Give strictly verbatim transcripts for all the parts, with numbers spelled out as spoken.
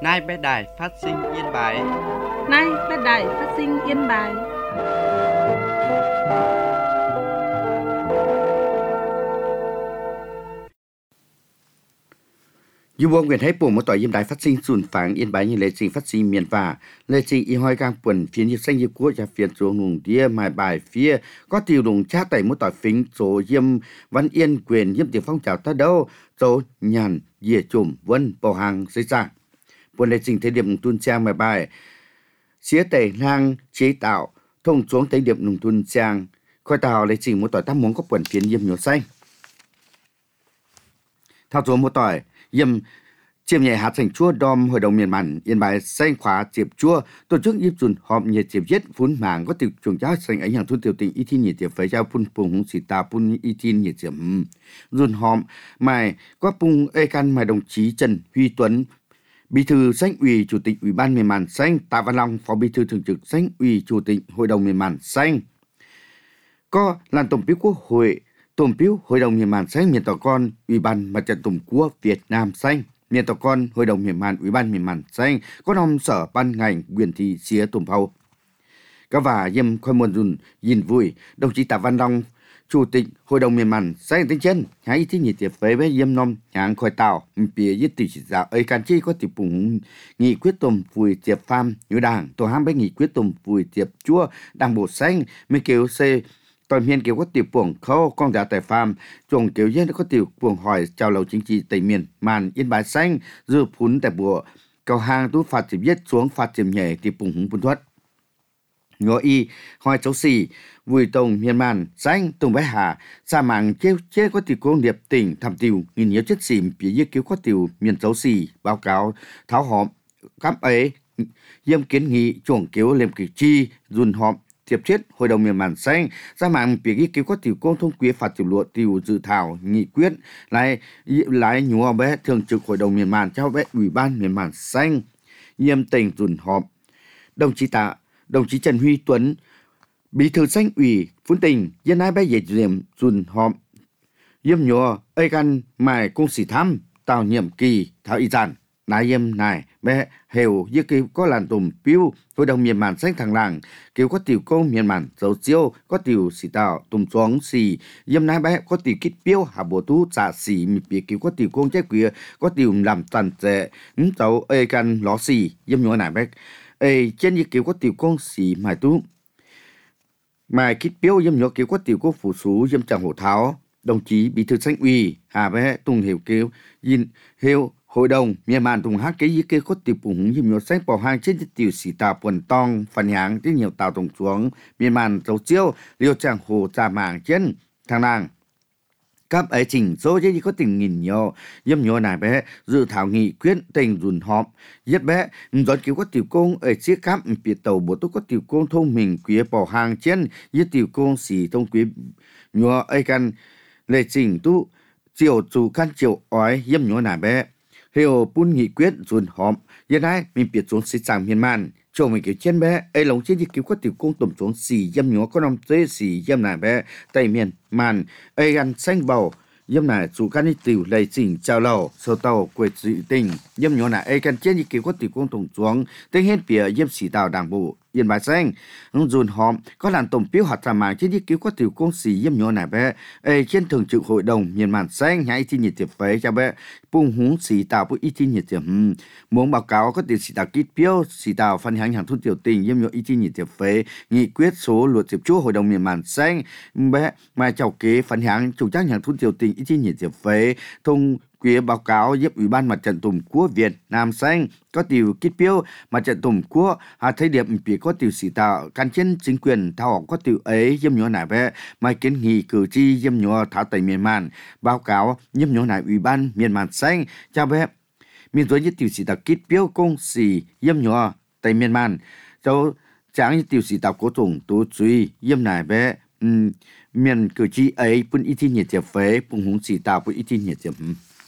Nay bé đài phát sinh Yên Bái. Nay bé đài phát sinh Yên Bái. Dù bộ nguyện thấy bộ một tỏi Yên Đài phát sinh sùn phẳng Yên Bái như lệ trình phát sinh miền và lệ trình y hoi gang quần phiến như xanh như quốc gia phiến số nùng đĩa mài bài phía có tiêu đùng cha tẩy một tỏi phính số yêm văn yên quyền yêm tiếng phong trào ta đâu số nhàn dìa chùm vân bầu hàng xây ra buồn lệ trình thế điểm tuân trang mài bài xía tẩy lang chế tạo thông xuống tới điểm nùng tuân trang khoi tàu lệ trình một tỏi tam món có quần phiến yêm nhiều xanh thao số một tỏi yêm chiêm nhẹ hạt sành chua đom hội đồng miền mặn Yên Bái xanh khóa chiệp chua tổ chức yếp dùn họp nhiệt chiệp giết phun mảng có tiểu chuồng cháo xanh ấy hàng thôn tiểu tình y thi nhiệt chiệp phải trao phun phùng hùng xì tà phun y thi nhiệt chiệp dùn họp mài có phun ê can mài đồng chí Trần Huy Tuấn bí thư xanh ủy chủ tịch ủy ban miền mặn xanh Tạ Văn Long phó bí thư thường trực xanh ủy chủ tịch hội đồng miền mặn xanh có làn tổng bí quốc hội tổng bí hội đồng miền mặn xanh miền tỏ con ủy ban mặt trận tổ quốc Việt Nam xanh miền tàu con hội đồng miền mặn ủy ban miền mặn xanh có năm sở ban ngành quyền thị xía tùm phâu các và yêm khôi môn dùn nhìn vui đồng chí Tạ Văn Long chủ tịch hội đồng miền mặn xanh tính chân hãy thi nhiệt tiệp với với yêm nom hãng khôi tàu bìa yết tỷ chỉ giáo ấy can chi có tiệp bùng nghị quyết tùm vui tiệp pham như đảng tổ ham với nghị quyết tùm vui tiệp chua đảng bộ xanh mới kêu xây toàn miền kiểu có tiểu buồng khâu con giả tại farm chuồng kiểu dân có tiểu buồng hỏi chào lầu chính trị tại miền màn Yên Bái xanh dư phún tại bùa cầu hàng tú phạt chìm viết xuống phạt chìm nhảy tiểu buồng hùng phun thoát ngõ y hỏi cháu xì vui tông miền màn xanh tùng bái hà sa mạng chế chế có tiểu công điệp tỉnh thảm tiểu nghìn nhớ chất xìm phía dưới kiểu có tiểu miền cháu xì báo cáo tháo họp cắm ấy yêm kiến nghị chuồng kiểu liềm cử chi dùn họp tiếp chết hội đồng miền mặn xanh ra mạng việc ý kiến có tiểu công thông quy phạt tiểu luật tiểu dự thảo nghị quyết lại lại nhúa bé thường trực hội đồng miền mặn cho bé ủy ban miền mặn xanh yêm tỉnh dùn họp đồng chí Tạ đồng chí Trần Huy Tuấn bí thư xanh ủy phún tỉnh dân ai bé dễ điểm dùn họp yêm nhúa ấy căn mài công sĩ thăm tạo nhiệm kỳ thảo y giản nái yêm này bé hiểu như kiểu có làn tùm piu hội đồng miền mặn xanh thằng làng kiểu có tiểu công miền mặn dấu chiêu có tiểu xì tạo tùm xuống xì yêm nái bé có tiểu kít piu hạ bộ tú trả xì mì bìa kiểu có tiểu công trái quìa có tiểu làm toàn dễ ứng dấu ê căn ló xì yêm nhỏ nái bé ê trên như kiểu có tiểu công xì mài tú mài kít piu yêm nhỏ kiểu có tiểu công phủ sú yêm chẳng hổ tháo đồng chí bí thư xanh ủy hà bé tùng hiểu kiểu yin hiểu hội đồng miền mặn tùng hát cái ý kiến có tiểu bùng nhiều sách bảo hàng trên tiểu sĩ tà quần tong phần nhang tới nhiều tàu tổng xuống miền mặn dấu chiêu liêu trang hồ trà mảng trên thằng nàng các ấy chỉnh số chứ có tình nghìn nhiều yếm nhiều này bé dự thảo nghị quyết tình dùn họp yết bé dọn kiểu có tiểu công ở chiếc cáp biệt tàu bộ tôi có tiểu công thông mình quý bảo hàng trên yết tiểu công xỉ thông quý nhiều ấy căn lệ chỉnh tu chiều chủ căn chiều ói yếm nhiều này bé hiểu bún nghị quyết dùn họp hiện nay mình biết xuống sĩ sản miền mặn cho mình kiểu trên bé ấy lòng trên thì kiểu có tiểu công tầm xuống xì yếm nhỏ có năm tới xì yếm này bé tây miền mặn ấy ăn xanh bầu yếm này chủ căn đi tiểu lầy chỉnh chào lầu sơ tàu quê dị tình yếm nhỏ này ấy căn trên thì kiểu có tiểu công tầm xuống tới hết bìa yếm xì tàu đảng bộ Yên Bái xanh dùn họp có làn tổng phiếu hạt trà mảng trên đi cứu có tiểu công xì yếm nhỏ này bé ấy trên thường trực hội đồng miền mặn xanh hãy thi nhiệt tiệp phế cho bé bung húng xì tàu với y thi nhiệt tiệp muốn báo cáo có tiền xì tàu kít phiếu xì tàu phân hành hàng thôn tiểu tình yếm nhỏ y thi nhiệt tiệp phế nghị quyết số luật tiệp chúa hội đồng miền mặn xanh bé mai chào kế phân hành chủ trách hàng thôn tiểu tình y thi nhiệt tiệp phế thông quý báo cáo giúp ủy ban mặt trận tổ quốc Việt Nam xanh có tiểu kít phiếu mặt trận tổ quốc hà thấy điểm bị có tiểu sĩ tạo can trên chính quyền thảo có tiểu ấy yếm nhỏ này bé mai kiến nghị cử tri yếm nhỏ thảo tại miền mặn báo cáo yếm nhỏ này ủy ban miền mặn xanh cho bé miền dưới như tiểu sĩ tạo kít phiếu công sĩ yếm nhỏ tại miền mặn cho chẳng như tiểu sĩ tạo cố tổng tú truy yếm này bé um, miền cử tri ấy cũng ít thi nhiệt tiệp phế cũng húng sĩ tạo cũng ít thi nhiệt tiệp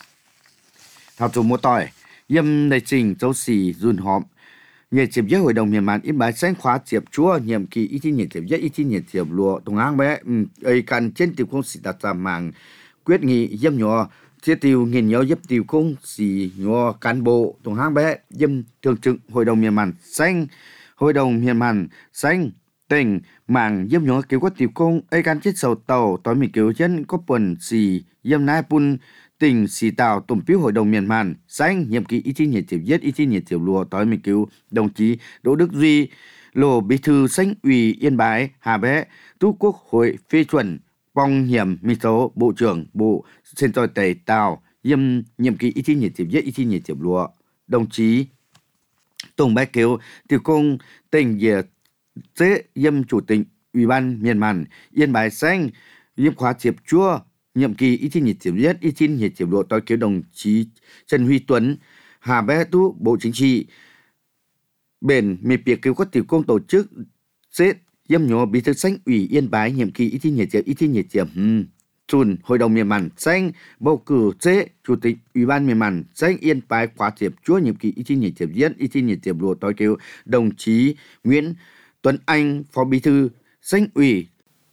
thảo chủ một tỏi yếm đại trình châu xì dùn họp nhiệt tiệp với hội đồng miền mặn Yên Bái xanh khóa tiệp chúa nhiệm kỳ ít thi nhiệt tiệp với ít thi nhiệt tiệp lụa tùng áng bé ấy cần trên tiểu công sĩ đặt ra mạng quyết nghị yếm nhỏ thiết tiêu nghìn nhau giúp tiêu công xì nhua cán bộ tổng hang bé dâm thường trực hội đồng miền màn xanh hội đồng miền màn xanh tỉnh mảng dâm nhua cứu có tiêu công ai can chết sầu tàu tối mình cứu chân có quần xì dâm nai pun tỉnh xì tàu tổng phiếu hội đồng miền màn xanh nhiệm kỳ ý chí nhiệt tiểu viết ý chí nhiệt tiểu lùa tối mình cứu đồng chí Đỗ Đức Duy lô bí thư xanh ủy Yên Bái Hà Bé tú Quốc hội phê chuẩn Bong Hiểm Mi Số Bộ trưởng Bộ Sen Toi Tề Tàu Yêm nhiệm kỳ ý chí nhiệt tiếp viết ý chí nhiệt tiếp lúa đồng chí Tùng Bái Kiều Tiểu Công tỉnh Dìa Chế Yêm Chủ tịch Ủy ban Miền Màn Yên Bái Xanh Yêm khóa tiếp chua nhiệm kỳ ý chí nhiệt tiếp viết ý chí nhiệt tiếp lúa tôi kiều đồng chí Trần Huy Tuấn Hà Bé Tú Bộ Chính trị bền miệt việc cứu các tiểu công tổ chức xếp Yêm nhỏ bí thư xanh ủy Yên Bái nhiệm kỳ ý chí nhiệt tiệm ý chí nhiệt tiệm chùn hội đồng miền màn xanh bầu cử chế chủ tịch ủy ban miền màn xanh Yên Bái khóa tiệp chúa nhiệm kỳ ý chí nhiệt tiệm diễn ý chí nhiệt tiệm lùa tối kêu đồng chí Nguyễn Tuấn Anh phó bí thư xanh ủy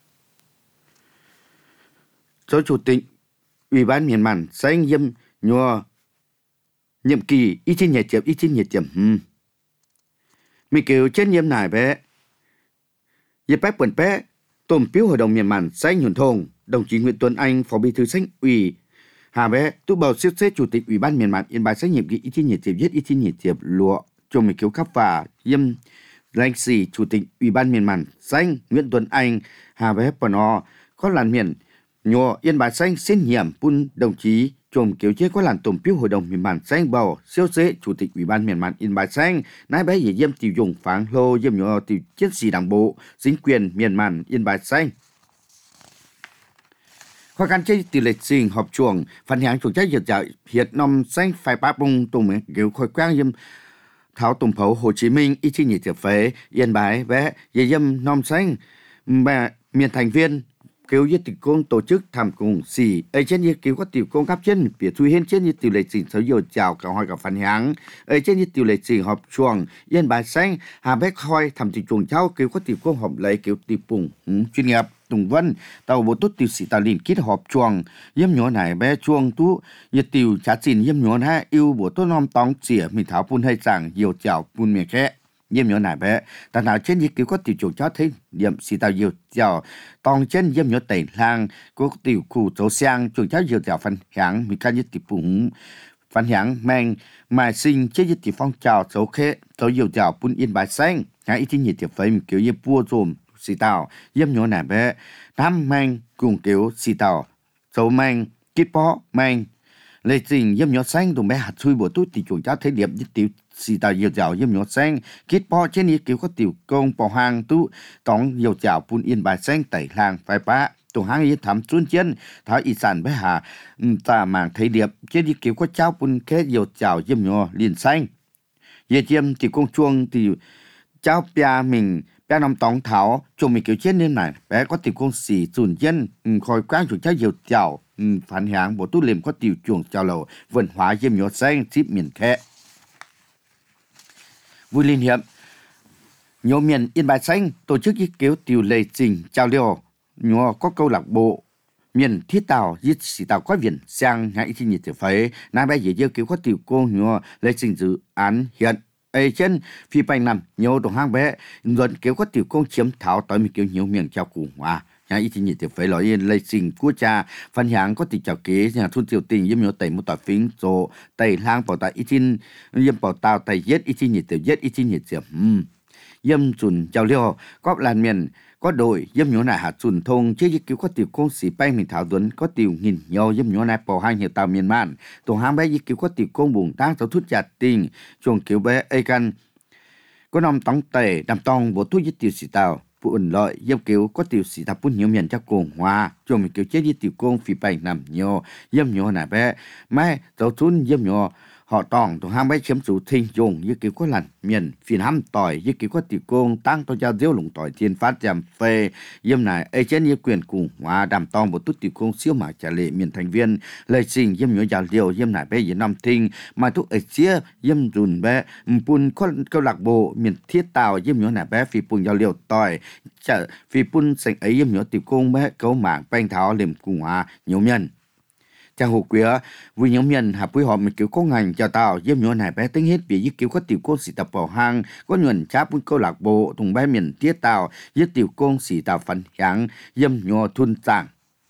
cho chủ tịch ủy ban miền màn xanh Yêm nhỏ nhiệm kỳ ý chí nhiệt tiệm ý chí nhiệt tiệm mình kêu trên Yêm này bé Dịp bác quần bé, tổng phiếu hội đồng miền màn xanh nhuận thôn, đồng chí Nguyễn Tuấn Anh, phó bí thư xanh ủy Hà Bé, tú bầu xếp xếp chủ tịch ủy ban miền màn Yên Bái xanh nhiệm kỳ ý chí nhiệt tiệp viết ý chí nhiệt tiệp lụa, cho mình kiếu khắp và Yêm lãnh sĩ chủ tịch ủy ban miền màn xanh Nguyễn Tuấn Anh, Hà Bé Pần O, có làn miền nhô Yên Bái xanh xin nhiệm pun đồng chí chồm kiếu chế có làn tổng phiếu hội đồng miền màn xanh bầu siêu xế chủ tịch ủy ban miền màn Yên Bái xanh nãy bé dễ Yêm tiêu dùng phán lô Yêm nhỏ tiêu chiến sĩ đảng bộ chính quyền miền màn Yên Bái xanh khoa can chế tỷ lệ sinh họp chuồng phản hàng chuồng trái dược dạo hiện năm xanh phải ba bông tùng kiểu khôi quang Yêm tháo tổng phấu Hồ Chí Minh ý chí nhiệt tiệp phế Yên Bái bé dễ Yêm năm xanh mà miền thành viên kêu với tiểu công tổ chức tham cùng xì ấy trên như kêu có tiểu công cấp trên việc thui hen trên như tiểu lệ trình sở dầu chào cả hỏi cả phản háng ấy trên như tiểu lệ trình họp chuồng Yên Bái xanh Hà Bé khoi thầm tiểu chuồng cháu kêu có tiểu công họp lấy kêu tiểu bùng chuyên nghiệp Tùng Vân tàu bộ tốt tiểu sĩ tàu liền kết họp chuồng Yêm nhỏ này bé chuồng tú nhiệt tiểu trả xin Yêm nhỏ ha yêu bộ tốt nom tóng xỉa mình tháo pun hay rằng dầu chào pun miệng khẽ Yêm nhỏ này bé ta nào trên như kêu có tiểu chuồng cháu thấy điểm sĩ tàu dầu chào tòng trên Yêm nhỏ tẩy lang có tiểu khu dấu sang chuồng cháu dầu chào phân hạng mình can như tiểu bùng phân hạng mang mà sinh chế như tiểu phong chào dấu khẽ dấu dầu chào pun Yên Bái xanh hãy ý chí nhiệt tiểu phơi mình kiểu như bua rồm xì tàu Yêm nhỏ này bé nam mang cùng kiểu xì tàu dấu mang kít bó mang lệ trình Yêm nhỏ xanh tụi bé hạt xui bộ túi thì chuồng cháu thấy điểm như tiểu xì tàu dầu dạo Yêm nhỏ xanh kít bó trên ý kiểu có tiểu công bỏ hàng tú tóng dầu dạo pun Yên Bái xanh tẩy làng phải bá tụi hàng ý thắm xuân chân tháo ý sản bé hà ta màng thấy điểm trên ý kiểu có cháu pun kết dầu dạo Yêm nhỏ liền xanh Yê chiêm thì công chuông thì cháu bia mình bé nằm tóng tháo chồng mình kiểu chết nên này bé có tiểu công xì dùn dân khôi quang chuồng cháu dầu dạo phản hạng bộ tú liềm có tiểu chuồng chào lầu vườn hóa Yêm nhỏ xanh chip miền khẽ vui liên hiệp nhiều miền Yên Bái xanh tổ chức ý kiến tiểu lệ trình trao liều nhỏ có câu lạc bộ miền thiết tàu giết sĩ tàu có viện sang ngại chi nhiệt tiểu phế nãy bây giờ kêu có tiểu cô nhỏ lệ trình dự án hiện ấy trên phi bành nằm nhiều đồng hang bé dần kêu có tiểu công chiếm thảo tới mình kêu nhiều miền trao cụ hòa ngại chi nhiệt tiểu phế nói yên lệ trình của cha phân hạng có tiểu chào kế nhà thôn tiểu tình yếm nhỏ tẩy một tỏi phím rồi tẩy lang bảo tại ý tin yếm bảo tàu tẩy giết ý chi nhiệt tiểu giết ý chi nhiệt tiểu Yêm chuẩn chào liều có làn miền có đội Yêm nhỏ này hạt chuẩn thông chứ cứu có tiểu công sĩ bay mình thảo tuấn có tiểu nghìn nhau Yêm nhỏ này bỏ hai nhiều tàu miền màn tổ hàng bé cứu có tiểu công bùng tác tàu thút chặt tình chuồng cứu bé ấy căn có năm tóng tẩy nằm tòng bộ thuốc giết tiểu sĩ tàu phụ ẩn lợi Yêm cứu có tiểu sĩ tàu bún nhiều miền cho cùng hòa chuồng mình cứu chết giết tiểu công phi bay nằm nhiều Yêm nhỏ này bé mai tàu thun Yêm nhỏ họ tòng tổ hàng bé chiếm chủ thinh dùng như kiểu có lần miền phiền hăm tỏi như kiểu có tiểu công tăng tôi cho diêu lủng tỏi thiên phát giảm phê Yêm này ấy trên như quyền cùng hòa đàm tòng một chút tiểu công siêu mà trả lệ miền thành viên lời trình Yêm nhỏ giàu liều Yêm này bé dưới năm thinh mà thuốc ấy chia Yêm dùn bé pun có câu lạc bộ miền thiết tàu Yêm nhỏ này bé phi pun giàu liều tỏi chả phi pun sành ấy Yêm nhỏ tiểu công bé câu mạng banh tháo liềm cùng hòa nhiều nhân cha hồ quỷ vui nhóm nhân hợp với họ mình kiểu có ngành chào tàu dêm nhỏ này bé tính hết vì với kiểu có tiểu côn xì tập vào hang có nhuần cháp với câu lạc bộ thùng bé miền tiết tàu với tiểu côn xì tàu phần hạng dêm nhỏ thun tàng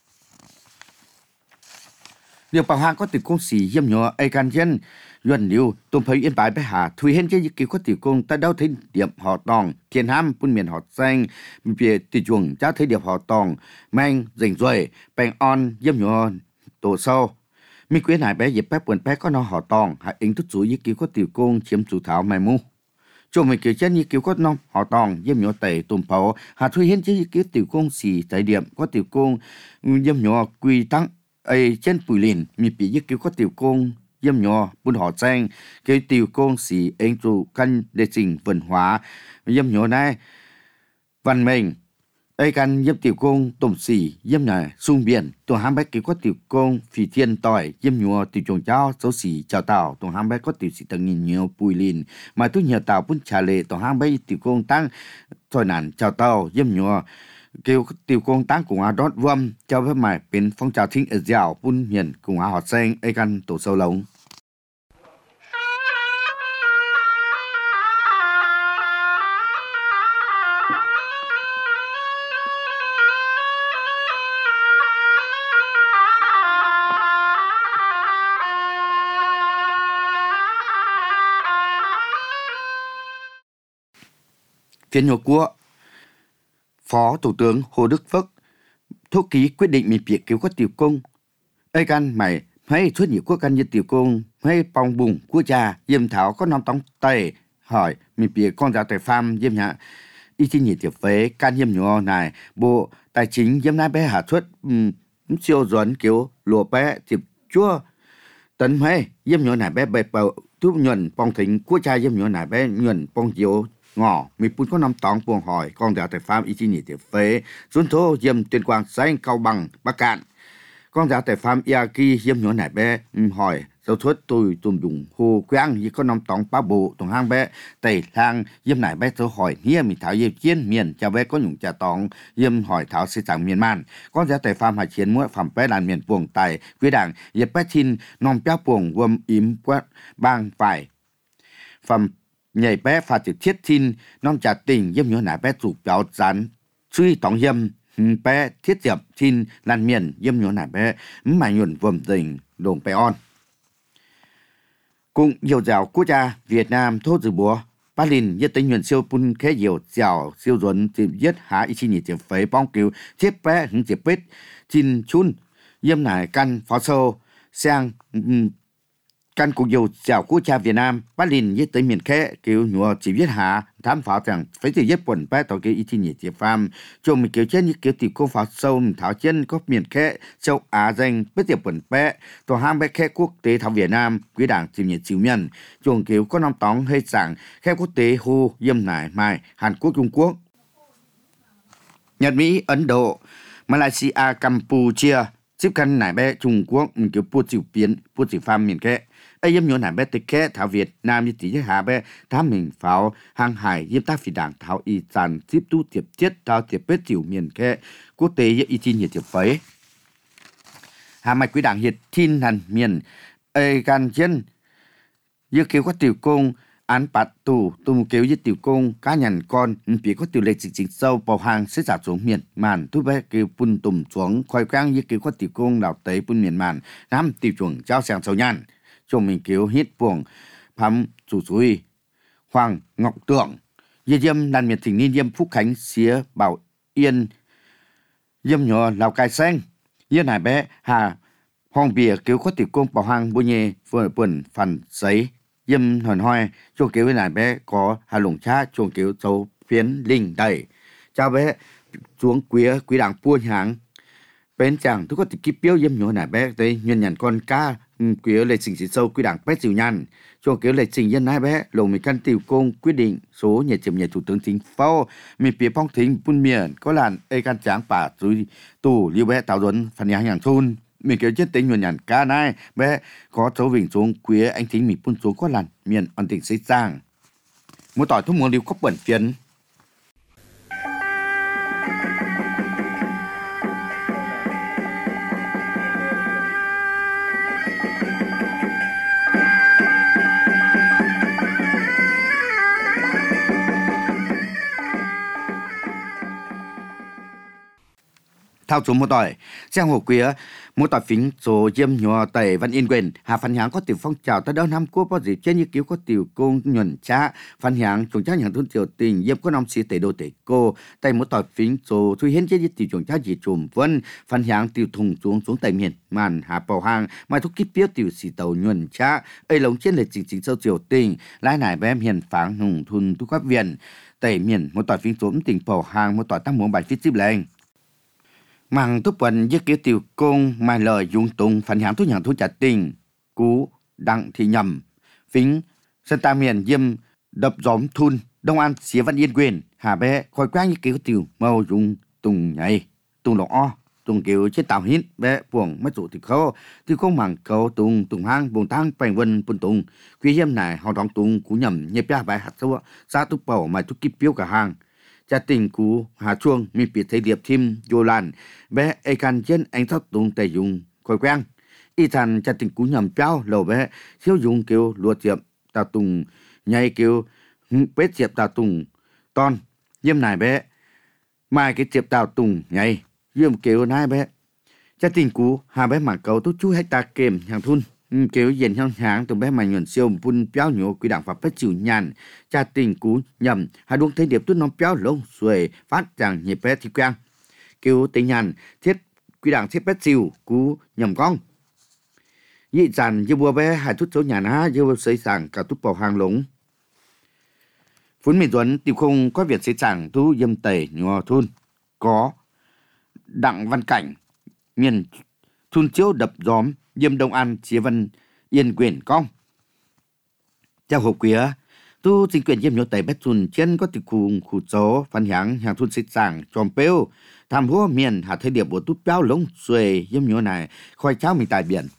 điều bảo hang có tiểu côn xì dêm nhỏ ai can dân luận liu tôm thấy yên bái bé hà thui hen chơi kiểu có tiểu côn ta đâu thấy điểm họ tòng kiên ham phun miền họ xanh về tiểu chuồng cha thấy điểm họ tòng mang rình rồi bèn on dêm nhỏ tổ sau mi quyến này bé dịp bé buồn bé có nó họ tòng hạ ứng thức chủ với kiểu có tiểu côn chiếm chủ thảo mày mu cho mình kiểu chân như kiểu có non họ tòng dêm nhỏ tẩy tôm pháo hạ thui hen chơi kiểu tiểu côn xì tại điểm có tiểu côn dêm nhỏ quy tăng ai trên bụi lìn mi bị với kiểu có tiểu côn dêm nhỏ buôn họ xanh cái tiểu côn xì anh chủ căn để trình văn hóa dêm nhỏ này văn minh ai căn dêm tiểu côn tôm xì dêm này sung biển tổ ham bé kiểu có tiểu côn phi thiên tỏi dêm nhỏ tiểu trồng cháo số xì chào tàu tổ ham bé có tiểu xì tầng nghìn nhiều bùi lìn mà tôi nhiều tàu bún trà lệ tổ ham bé tiểu côn tăng thôi nản chào tàu dêm nhỏ kiểu tiểu côn tăng cùng à đót vâm cho với màyเป็นphong trào thính ở dẻo bún miền cùng à họ xanh ai căn tổ sâu lồng phiên nhổ của Phó Thủ tướng Hồ Đức Phước thúc ký quyết định mình việc cứu các tiểu công ai can mày hay xuất nhiều quốc can như tiểu công hay bong bùng quốc gia diêm thảo có năm tống tay hỏi mình việc con giáo tài pham diêm nhà y chi nhị tiểu phế can diêm nhỏ này bộ tài chính diêm nai bé hạ xuất um, siêu duẩn kiểu lùa bé tiệp chúa tấn hay diêm nhỏ này bé bẹp bầu thúc nhuận bong thính quốc gia diêm nhỏ này bé nhuận bong diếu ngỏ mi pun có năm tòng buông hỏi con giáo tài pham y chi nhị tiểu phế xuân thô diêm tuyên quang xanh cao bằng bắc cạn con giáo tài pham Iaki diêm nhỏ này bé hỏi giáo thuật tôi tùm dùng hồ quang như có năm tòng ba bộ tòng hang bé tây lang diêm này bé tôi hỏi nghĩa mi thảo diêm chiến miền cha bé có nhung cha tòng diêm hỏi thảo xây chẳng miền man con giáo tài pham hải chiến mũi phẩm bé đàn miền buông tài quý đảng diệp bé chin nom béo buông vâm im quát bang phải phẩm nhảy bé pha trực thiết tin non trả tình diêm nhỏ nải bé chủ béo rán suy tổng diêm bé thiết diệp tin lan miền diêm nhỏ nải bé mà nhuận vườn tình đồng bé on cùng nhiều dạo quốc gia Việt Nam thốt dự búa Ba Linh nhất tính nhuận siêu pun khé nhiều dạo siêu duẩn tìm giết há ý chi nhị tiểu phế bong cứu thiết bé hứng diệp bết tin chun diêm nải căn phó sâu sang căn cuộc dầu dạo quốc gia Việt Nam Ba Linh với tới miền khé kiểu nhua chỉ viết hạ thám pháo rằng phải từ giết quần bé tàu cái ý thiên nhiệt địa phàm cho mình kiểu trên như kiểu tiểu cô pháo sâu mình tháo chân có miền khé châu Á danh bất tiệp quần bé tàu ham bé khé quốc tế thảo Việt Nam quý đảng tìm nhiệt chiếu nhân chuồng kiểu có năm tóng hơi sảng khé quốc tế hô dâm nải mai Hàn Quốc Trung Quốc Nhật Mỹ Ấn Độ Malaysia Campuchia tiếp căn nải bé Trung Quốc mình kiểu bút chịu biến bút chịu phàm miền khé ai dâm nhỏ nải bé tịch khé thảo Việt Nam như tỷ hạ bé thám mình pháo hàng hải diêm tác phi đảng thảo y tràn tiếp tu tiệp tiết thảo tiệp bết tiểu miền khé quốc tế y tin nhiệt tiệp phấy hà mạch quý đảng hiệt tin hàn miền ai gan chân như kiểu có tiểu công án bạt tù tù kiểu như tiểu công cá nhân con bị có tiểu lệ chính chính sâu bảo hàng sẽ giả xuống miền màn thu bé kiểu bùn tùm xuống khoai quang như kiểu có tiểu công đào tế bùn miền màn nam tiểu chuồng trao sang sâu nhàn cho mình kiểu hít buồng phám chủ suy Hoàng Ngọc Tượng Dê Diêm đàn miền thỉnh niên Diêm Phúc Khánh xía Bảo Yên Diêm nhỏ Lào Cai Xanh Yên Hải bé Hà Hoàng bìa kiểu có tiểu công bảo hàng bùi nhê vừa buồn phần giấy Diêm hòn hoi cho kiểu bên này bé có Hà Lũng Cha cho kiểu dấu phiến linh đầy chào bé xuống quý quý đảng buôn hàng bên chẳng tôi có thể kịp biểu diêm nhỏ này bé tới nhân nhận con cá quý lệ trình sâu quy đảng bé chịu nhăn cho kiểu lệ trình dân hai bé lồng mình căn tiểu công quyết định số nhà chiếm nhà thủ tướng chính phủ mình phía phong thính bun miền có làn ê căn tráng bà rồi tù liêu bé tạo duẩn phần nhà hàng thôn mình kiểu chất tính nhuận nhàn cá này bé có số vinh xuống quý anh thính mình bun xuống có làn miền ổn định xây sang một tỏi thuốc muôn liêu có bẩn phiền thao số một tỏi giang hồ quía một tỏi phính số diêm nhỏ tẩy văn yên quyền hà phản háng có tiểu phong trào tới đó năm quốc bao gì trên như cứu có tiểu công nhuận cha phản háng chúng cha nhận thôn tiểu tình diêm có năm xí tẩy đô tẩy cô tẩy một tỏi phính số thui hiến trên như tiểu chúng cha gì trùm vân phản háng tiểu thùng xuống xuống tẩy miền màn hà bầu hàng mai thúc kíp biết tiểu xì tàu nhuận cha ấy lống trên lệ chính chính sâu tiểu tình lái nải bé hiền pháng hùng thun tu các viện tẩy miền một tỏi phính số tỉnh bầu hàng một tỏi tăng muốn bài phít tiếp lên mang tốt quần với kiểu tiểu công mai lời dung tung phản hãng thuốc nhàng thuốc trả tình cú đặng thì nhầm phính sân ta miền diêm đập gióm thun đông an xía văn yên quyền hà bé khói quang như kiểu tiểu màu dung tung nhảy tung lọ o tung kiểu chết tàu hít bé buồng mất dụ thì khâu thì không màng cầu tung tung hang buồng tăng bành vân bun tung quý hiếm này họ đóng tung cú nhầm nhếp ra bài hạt sâu ra túc bầu mà túc kíp biếu cả hàng cha tình cú hà chuông mi biệt thấy điệp thêm vô lan bé ai can trên anh thất tung tề dùng khôi quen y thành cha tình cú nhầm trao lầu bé thiếu dùng kêu lùa tiệm tao tùng nhảy kêu bết tiệp tao tùng ton diêm này bé mai cái tiệp tao tùng nhảy diêm kêu nai bé cha tình cú hà bé mà cầu tốt chú hecta kềm hàng thun kiểu diện trong hàng từ bé mà nhuận siêu bún béo nhổ quy đảng pháp phép chịu nhàn cha tình cú nhầm hai đuông thấy điệp tút nó béo lông xuề phát rằng nhịp bé thì quen kiểu tình nhàn thiết quy đảng thiết bé chịu cú nhầm con dị dàn như bùa bé hai chút số nhà ná như xây sàng cả tút bầu hàng lống phún miền tuấn tìm không có việc xây sàng thu dâm tẩy nhò thun có đặng văn cảnh miền thun chiếu đập gióm diêm đông an chia văn yên quyền công theo hộp quía tu chính quyền diêm nhớ tây bét chun trên có từ khu khu số phản háng hàng thôn xích sàng tròn pêu tham húa miền hạ thế điệp của tút béo lống xuề diêm nhớ này khoai cháo mình tại biển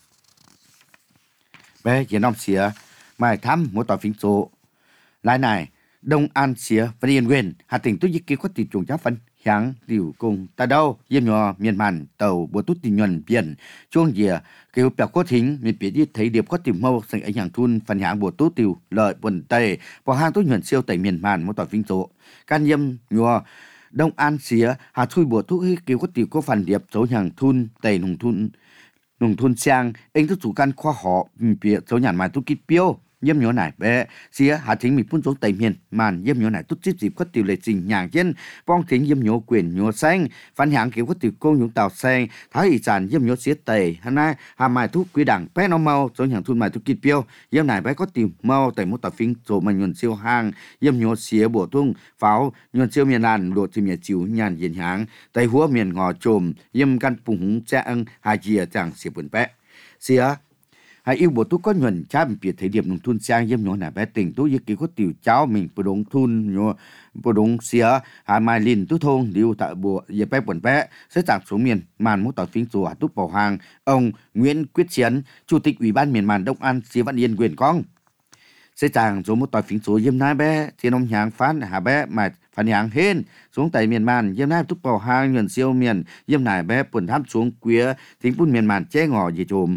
bé chỉ năm xía mai thăm một tòa phím số lại này đông an xía văn yên quyền hạ tỉnh tu dịch kia có từ chuồng cháo phân háng điều cùng ta đâu diêm nhỏ miền màn tàu bùa tút tình nhuận biển chuông dìa kêu bèo có thính miền biển đi thấy điệp có tìm mâu thành ảnh hàng thun phần háng bùa tút tiêu lợi quần tây vào hang tốt nhuận siêu tẩy miền màn một tỏi vinh số can diêm nhỏ đông an xía hà thui bùa tút kêu có tiểu có phần điệp số hàng thun tẩy nùng thun nùng thun sang anh thức chủ can khoa họ bịa số nhàn màn tút kít piêu diêm nhỏ này bé xía hạ thính mình phun xuống tây miền màn diêm nhỏ này tốt chip dịp có tiểu lệ trình nhàng trên bong thính diêm nhỏ quyền nhỏ xanh phản hạng kiểu có tiểu công nhúng tàu xanh thái ý sản diêm nhỏ xía tây hà nay hà mai thuốc quý đảng bé nó mau số hàng thun mai thuốc kít piêu diêm này bé có tiểu mau tây một tàu phinh số mà nhuận siêu hang diêm nhỏ xía bổ tung pháo nhuận siêu miền làn lộ chìm nhà chiếu nhàn diện háng tây húa miền ngò trồm diêm căn phùng húng xe ưng hà chìa chẳng xía buồn bé xía hai yêu bộ tú có nhuận cha mình biệt thấy điểm nông thôn sang diêm nhỏ này bé tỉnh tú như kia có tiểu cháu mình bộ đống thun nhỏ bộ đống xía hai mai lìn tú thôn điều tại bộ dẹp bé quần bé sẽ giảm xuống miền màn mốt tỏi phím rùa túc bảo hàng ông Nguyễn Quyết Chiến chủ tịch ủy ban miền màn Đông An xía Văn Yên quyền con sẽ chàng số một tỏi phím rùa diêm nai bé thiên ông nhàng phán hà bé mà phản nhàng hên xuống tại miền màn diêm nai túc bảo hàng nhuận siêu miền diêm này bé quần tháp xuống quía thính bún miền màn che ngò gì trồm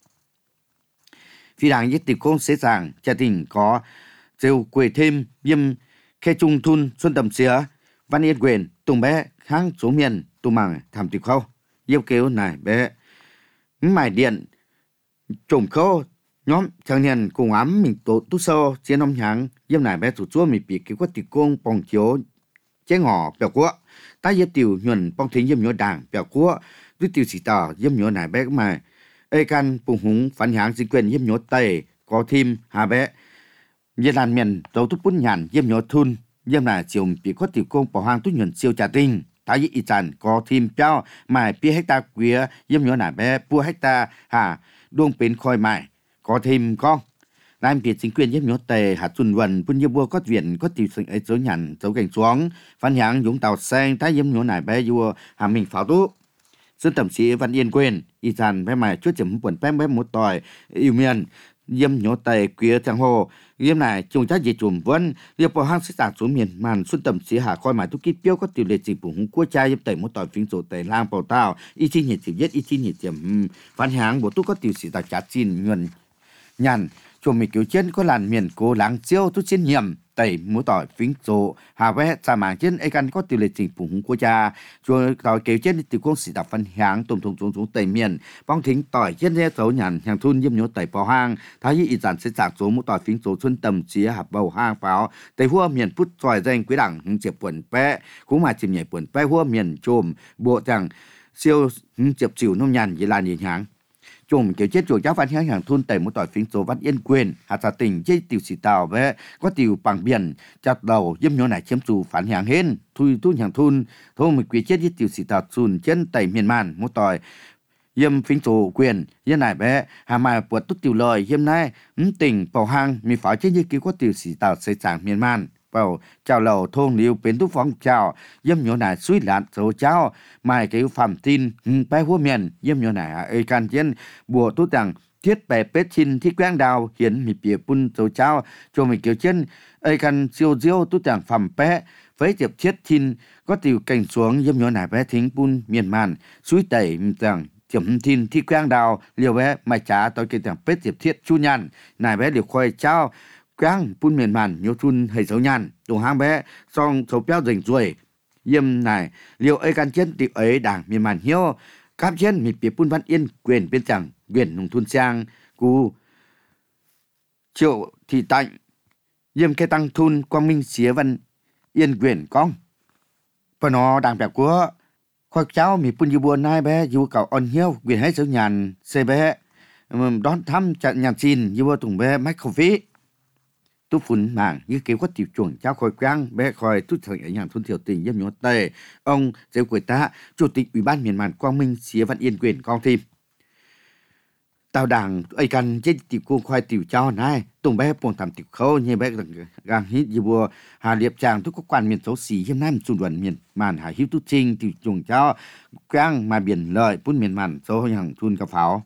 phi đảng nhất tiệp công xế sàng cha tình có rêu quê thêm diêm khe trung thun xuân tầm xía văn yên quyền tùng bé kháng số miền tùng màng thảm tiệp khâu yêu kêu này bé mải điện trộm khâu nhóm chẳng niên cùng ám mình tổ tu sâu chiến ông nhàng diêm này bé thủ chúa mình bị kêu có tiệp công bong chiếu chế ngỏ bèo quốc ta diệp tiểu nhuận bong thính diêm nhớ đảng bèo quốc với tiểu sĩ tờ diêm nhớ này bé mà ê can phùng húng phản hạng chính quyền diêm nhớ tây có thêm hà bé diêm làn miền dấu tút bún nhàn diêm nhớ thun diêm là chiều bị có tiểu công bảo hàng tút nhuận siêu trà tinh thái y tràn có thêm trao mài pi hecta quía diêm nhớ nà bé pua hecta hà đuông bến khôi mài có thêm con làm việc chính quyền diêm nhớ tây hà xuân vần bún diêm bua có viện có tiểu sinh ấy dấu nhàn dấu cảnh xuống phản hạng dũng tàu xanh thái diêm nhớ nà bé vua hà mình pháo tú dân tầm sĩ Văn Yên quyền y sản bé mày chút chấm quần bé bé một tỏi yêu miền diêm nhớ tây quía thằng hồ diêm này chúng ta chỉ chùm vân diệp vào hang sẽ tạt xuống miền màn xuân tầm sĩ hạ coi mày thu kít piêu có tiểu lệ chỉ bùng cua chai diêm tây một tỏi phím sổ tây lang bảo tao y chi nhiệt chỉ biết y chi nhiệt chấm phản hạng bộ tu có tiểu sĩ tạt chát chín nhuận nhàn chùm mình kiểu chân có làn miền cố láng chiêu tốt chiến nhiệm tẩy múa tỏi phính rộ hà vẽ xa mạng trên ấy căn có tiêu lệ trình phủ hùng quốc gia rồi tỏi kiểu chân từ công sĩ đạp phân hạng tùm thùng xuống xuống tẩy miền bóng thính tỏi chân rẽ dấu nhàn hàng thun nhiêm nhố tẩy bò hang thái y giản sẽ giảng số múa tỏi phính rộ xuân tầm chia hạp bầu hang pháo tẩy hua miền phút xoài danh quý đẳng hứng chiệp quần pẽ cũng mà chìm nhảy quần pẽ hua miền trồm bộ rằng siêu hứng chiệp chịu nông nhàn như là nhìn hàng chùm kiểu chết chuột giáo văn hàng hàng thôn tẩy một tỏi phính số văn yên quyền hạt xã tỉnh dây tiểu sĩ tàu với có tiểu bằng biển chặt đầu dâm nhô này chiếm chủ phản hàng hên thui tu hàng thôn thôn một quý chết với tiểu sĩ tàu sùn chân tẩy miền màn một tỏi dâm phính số quyền dân này bé hà mai bột tốt tiểu lời dâm này tỉnh bảo hang mi phải chết như cứu có tiểu sĩ tàu xây sản miền màn vào chào lầu thôn liêu bến tú phong chào dâm nhô này suy lạn số cháu mai cái phẩm tin bé hua miền dâm nhô này ơi can trên bùa tú rằng thiết bè pết chín thiết quang đào hiến mi bìa pun số cháu cho mình kiểu chân ơi can siêu diêu tú rằng phẩm bé với tiệp thiết chín có tiểu cảnh xuống dâm nhô này bé thính pun miền màn suy tẩy rằng chấm tin thiết quang đào liều bé mai trả tôi cái rằng pết tiệp thiết chu nhàn này bé liều khoai cháu quang pun miền màn nhớ chun hay xấu nhàn tổ hang bé song số béo rình ruồi yếm này liệu ấy can chân tiệc ấy đảng miền màn hiếu cáp chân mi bìa pun văn yên quyền bên chẳng quyền nông thôn sang cu triệu thị tạnh yếm cái tăng thun quang minh xía văn yên quyền con và nó đảng bẹp của khoa cháu mi pun yu buồn nai bé yu cậu on hiếu quyền hay xấu nhàn xe bé đón thăm chặn nhàn xin yu tùng bé mách khẩu phí tu phun mảng như kiểu có tiểu chuẩn cháu khỏi quang bé khỏi tu thời ở nhà thôn tiểu tình dâm nhó tề ông Diệu Quỷ Ta chủ tịch ủy ban miền màn Quang Minh xía văn yên quyền con thêm tao đảng ấy cần trên tiểu cô khoai tiểu cháu này tùng bé buồn thảm tiểu khâu như bé gang hít như bùa hà liệp chàng tu có quan miền xấu xí hôm nay một chủ đoàn miền màn hà hiếu tu trinh tiểu chuẩn cháu quang mà biển lợi phun miền màn số hàng thôn cà pháo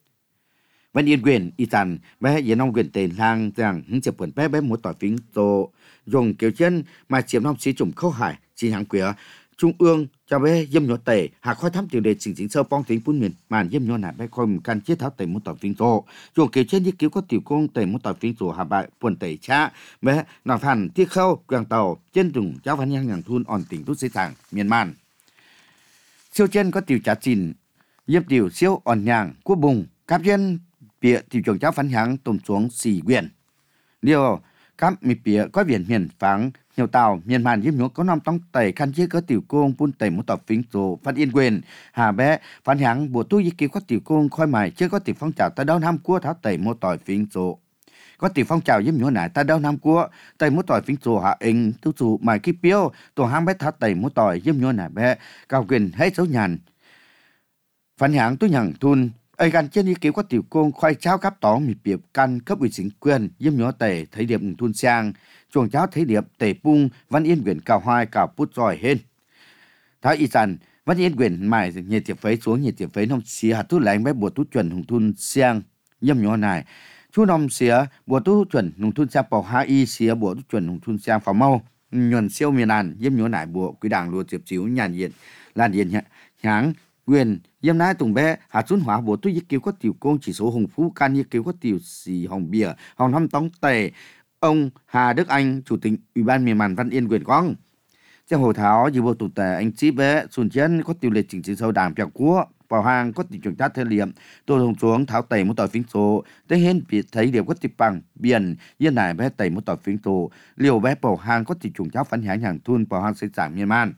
văn yên quyền y tàn bé yên ông quyền tiền lang rằng hứng chụp quần bé bé một tỏi phính tổ dùng kiểu chân mà chiếm năm sĩ chủng khâu hải chỉ hàng quỷ trung ương cho bé dâm nhọ tẩy hạ khoai thắm tiểu đề chỉnh chỉnh sâu bong tính phun miền màn dâm nhọ nạp bé khôi một can chết tháo tẩy một tỏi phính tổ dùng kiểu chân như kiểu có tiểu công tẩy một tỏi phính tổ hạ bại quần tẩy cha bé nào phản tiết khâu quàng tàu chân dùng cháu văn nhang nhàng thun on tỉnh tút xây sàng miền màn siêu chân có tiểu trả chìn dâm tiểu siêu on nhàng của bùng cáp chân bịa tiểu trường cháu phán háng tôm xuống xì quyền điều các mi bịa có biển miền phẳng nhiều tàu miền màn diêm nhúa có năm tông tẩy khăn chế có tiểu công pun tẩy một tập phính tổ phát yên quyền hà bé phán háng bộ tu y kêu có tiểu công khoi mài chưa có tiểu phong trào ta đau năm cua tháo tẩy một tỏi phính tổ có tiểu phong trào diêm nhúa này ta đau năm cua tẩy một tỏi phính tổ hạ inh tu chủ mài kí piêu tổ hang bé tháo tẩy một tỏi diêm nhúa này bé cao quyền hết số nhàn phán háng tu nhằng thun ấy gan trên ý kiến có tiểu công khoai cháo cáp tỏ mì biệp căn cấp ủy chính quyền dâm nhó tề thấy điểm thun sang chuồng cháo thấy điểm tề pung văn yên quyền cào hoai cào pút giỏi hên thái y sàn văn yên quyền mài nhiệt tiệp phấy xuống nhiệt tiệp phấy nông xía hạt thuốc lạnh bé bùa tú chuẩn hùng thun sang dâm nhó này chú nông xía bùa tú chuẩn hùng thun sang bảo hai y xía bùa tú chuẩn hùng thun sang pháo mau nhuần siêu miền an dâm nhó này bùa quý đảng lùa tiệp chiếu nhàn diện lan diện nháng quyền yếm nái tùng bé hạt xuân hóa bộ tôi kêu có tiểu công chỉ số hồng phú can như kêu có tiểu xì hồng bìa hồng năm tống tề ông Hà Đức Anh chủ tịch ủy ban miền màn văn yên quyền quang trong hội thảo dự bộ tụ tề anh chí bé xuân chân có tiểu lệ chỉnh chỉnh sâu đảng bèo cua vào hang có tiểu chuẩn tác thể liệm tôi hồng xuống tháo tẩy một tỏi phính số tới hên bị thấy điểm có tiểu bằng biển yên này bé tẩy một tỏi phính số liều bé vào hang có tiểu chuẩn cháo phản hãng hàng thun vào hang xây sản miền man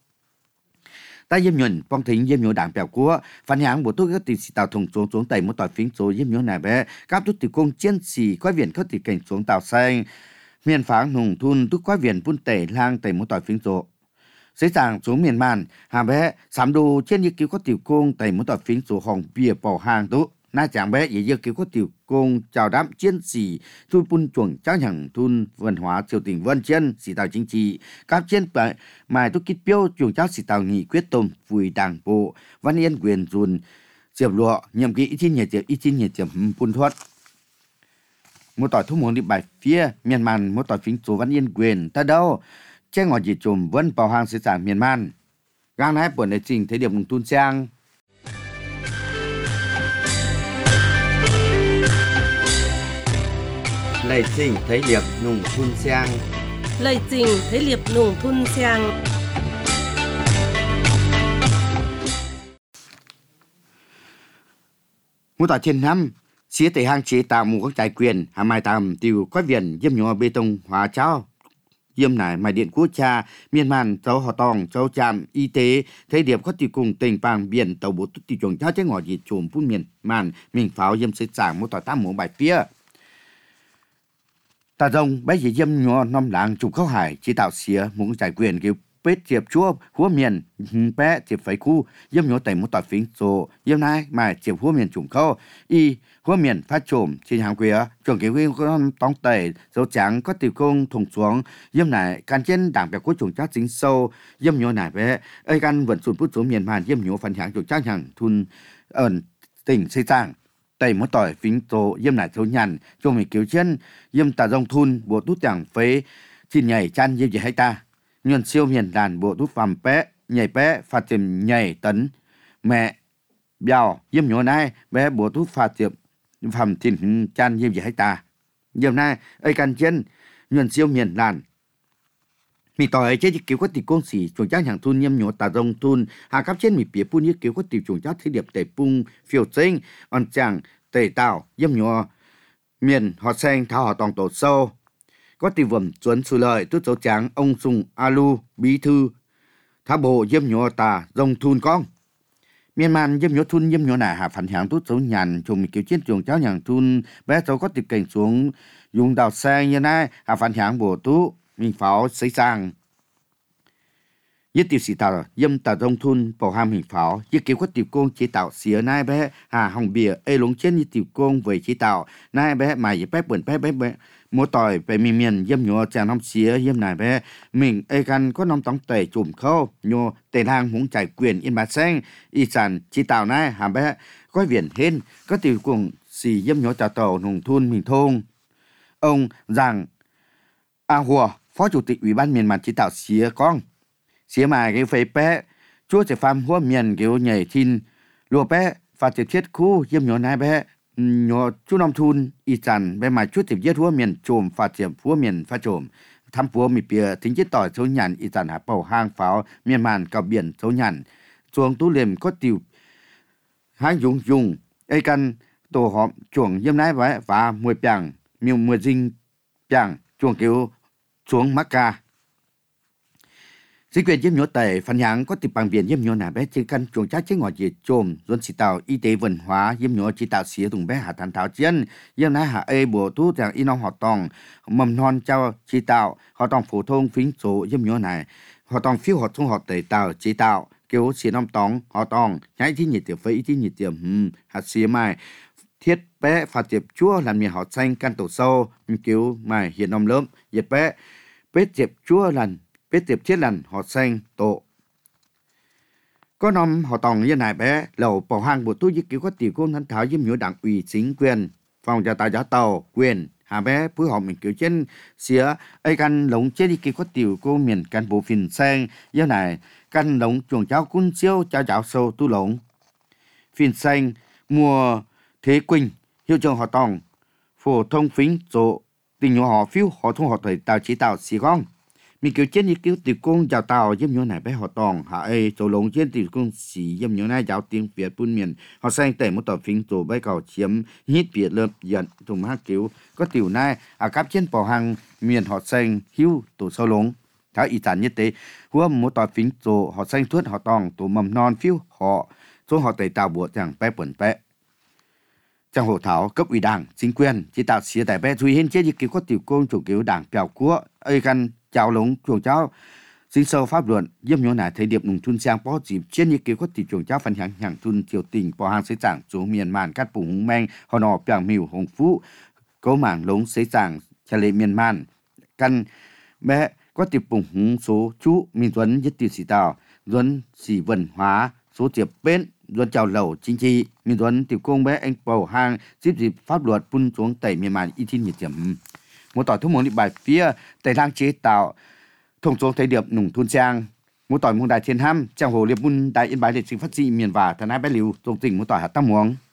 ta dâm nhuận phong thính dâm nhổ đảng bèo của phản hãng bộ tôi có tỷ sĩ tàu thùng xuống xuống tẩy một tỏi phính số dâm nhổ này bé các tốt tỷ công chiến sĩ quái viện có tỷ cảnh xuống tàu xanh miền pháng hùng thun tốt quái viện phun tẩy lang tẩy một tỏi phính số xây sàng xuống miền màn hà bé sắm đồ trên như cứu có tiểu công tẩy một tỏi phính số hồng bìa bỏ hàng tốt na chẳng bé dễ dưa cứu có tiểu công chào đám chiến sĩ thu pun chuồng cháu nhằng thun văn hóa triều tỉnh vân chân sĩ tàu chính trị các trên bài mài tốt kích标chuồng cháu sĩ tàu nghị quyết tôm vui đảng bộ văn yên quyền dùn diệp lụa nhậm ký ít chín nhiệt diệp ít chín nhiệt diệp pun thoát một tỏi thu muốn đi bài phía miền màn một tỏi phính số văn yên quyền ta đâu che ngọt gì chùm vẫn vào hàng xây sản miền man gang nái buồn để trình thấy điểm tuôn sang Lầy chỉnh thấy liệp nùng thun sang. Lầy chỉnh thấy liệp nùng thun sang. Mô tả trên năm, xía tệ hàng chế tạo một các tài quyền, hà mai tàm tiêu quái viện dâm nhỏ bê tông hóa cháo. Dâm nải mài điện quốc cha, miền màn cháu họ tòng, cháu trạm, y tế, thấy điệp có tiêu cùng tình bằng biển tàu bố túc tiêu chuẩn cháu chế ngọt gì trùm phun miền màn, mình pháo dâm xây sảng mô tả tám mũ bài phía. Ta rồng bấy giờ dâm nhỏ năm làng trục khâu hải chế tạo xía một tài quyền kêu bết tiệp chúa húa miền bé tiệp phải khu dâm nhỏ tẩy một tọt phím số dâm nay mà tiệp húa miền trùng khâu y húa miền phát trộm trên hàng quê trường kiểu nguyên có tông tẩy dấu trắng có tiểu công thùng xuống dâm này can trên đảng bè của trùng chát dính sâu dâm nhỏ này bé ơi can vận sụn bút xuống miền màn dâm nhỏ phần hàng trùng chát hàng thun ẩn tỉnh xây sang tẩy một tỏi phím số dâm này thiếu nhàn cho mình cứu chân dâm tà dòng thun bộ tút chẳng phế chín nhảy chăn dâm gì hay ta nhuận siêu miền đàn bộ tút phàm bé nhảy bé phạt tiệm nhảy tấn mẹ bèo dâm nhỏ này bé bộ tút phạt tiệm phàm thìn chan dâm gì hay ta dâm này ấy can chân nhuận siêu miền đàn mi tỏi chế kiểu có tỷ công sĩ chuồng trang hàng thun nhâm nhỏ tà rong thun hàng cấp trên mi bìa pun như kiểu có tỷ chuồng trang thế điệp tẩy pung phiêu sinh on chàng tẩy tạo dâm nhỏ miền họ xanh thao họ tòng tổ sâu có tỷ vườn chuẩn sự lợi tút dấu trắng ông sùng alu bí thư thá bộ dâm nhỏ tà rong thun con miền màn dâm nhỏ thun dâm nhỏ nà hạ phản hàng tút dấu nhàn chồng mi kiểu chiến chuồng cháu nhàng thun bé cháu có tỷ cảnh xuống dùng đào xe như này hạ phản hàng bộ tú mình pháo xây sang nhất tiểu sĩ tạo dâm tà rong thun bảo ham hình pháo nhất kiểu có tiểu công chế tạo xía nai bé hà hồng bìa ê lống trên như tiểu công về chế tạo nai bé mày bé bẩn bé bé bé mua tỏi về miền miền dâm nhỏ chàng năm xía dâm này bé mình ê gan có năm tống tẩy chùm khâu nhô tề hàng muốn chạy quyền yên bà xanh y sản chế tạo nai hà bé có viện hên có tiểu công xì dâm nhỏ trả tàu nông thôn mình thôn ông rằng A Hùa, Phó Chủ tịch Ủy ban miền mặt chế tạo xía con. Xía mà cái phê bé, chúa sẽ phàm hua miền kiểu nhảy thiên, lùa bé, và tiệp thiết khu dâm nhỏ nai bé, nhỏ chú nông thun, y chàn bé mà chúa tiệp giết hua miền trồm và tiệp hua miền pha trồm. Thăm hua mì bìa tính chế tỏi số nhàn y chàn hạ bầu hang pháo miền màn cào biển số nhàn. Chuồng tú liềm có tiểu hang dùng dùng, ấy căn tổ họp chuồng dâm nai bé và mùi bàng, miêu mùi dinh bàng, chuồng kiểu xuống Macca. Chính quyền dâm nhỏ tẩy phản hạng có tiệp bằng biển dâm nhỏ nà bé trên căn chuồng chắc chế ngọt dễ trồm dôn xì tạo y tế văn hóa dâm nhỏ chỉ tạo xía tùng bé hạ thản thảo chiến dâm nái hạ ê bổ tú rằng y nông họ tòng mầm non trao chỉ tạo họ tòng phổ thông phính số dâm nhỏ này họ tòng phiếu họ thông họ tẩy tạo chỉ tạo kiểu xì nông tòng họ tòng nhái tí nhiệt tiệp với tí nhiệt tiệp hừm hạt xía mai thiết bé phạt tiệp chúa làm miền họ xanh căn tổ sâu kiểu mai hiện nông lớn nhiệt bé bết tiệp chúa lần bết tiệp thiết lần họ xanh tổ có năm họ tòng như này bé lầu bảo hàng bộ tu kiểu có tiểu công thân tháo dâm nhớ đảng ủy chính quyền phòng trả tài giá tàu quyền hà bé phối hợp mình kiểu trên xía ấy căn lống chết đi kiểu có tiểu cô miền căn bộ phìn xanh như này căn lống chuồng cháu cún siêu cháu cháu sâu tu lống phìn xanh mùa thế quỳnh hiệu trường họ tòng phổ thông phính số tình nhỏ họ phiếu họ thông họ thời tạo chế tạo xì con mình kiểu trên như kiểu tiểu công chào tàu dâm nhớ này bé họ tòng hạ ê số lống trên tiểu công xì dâm nhớ này giáo tiếng Việt bún miền họ sang tẩy một tờ phính số bé cầu chiếm hít Việt lớp dẫn thùng hát kiểu có tiểu này à cáp trên bảo hàng miền họ sang hưu tổ sâu lống tháo ý sản nhất tế hua một tờ phính số họ sang thuốc họ tòng tổ mầm non phiếu họ số họ tẩy tạo bộ chẳng bé bẩn bé trong hội thảo cấp ủy đảng chính quyền chỉ tạo xía tại bé duy hiến chế như kiểu có tiểu công chủ kiểu đảng bèo của ơi căn chào lống chuồng cháu sinh sâu pháp luận dâm nhỏ nải thấy điệp nùng thun sang bó dịp trên như kiểu có tiểu chuồng cháu phần hàng hàng thun triều tình bỏ hàng xây giảng số miền màn cát bùng hùng men họ nọ bèo mìu hồng phú cấu mảng lống xây giảng trả lệ miền màn căn bé có tiểu bùng hùng số chú minh tuấn nhất tiểu sĩ tàu duấn sĩ văn hóa số tiệp bên duấn chào lầu chính trị minh tuấn tiểu công bé anh bầu hàng xếp dịp pháp luật phun xuống tẩy miền màn y thiên nhiệt điểm một tỏi thuốc món đi bài phía tẩy lang chế tạo thông số thấy điệp nùng thôn trang một tỏi mông đại thiên ham trang hồ liệp bun đại yên bài liệt sinh phát dị miền và thân hai bé liu tông tỉnh một tỏi hạt tam muống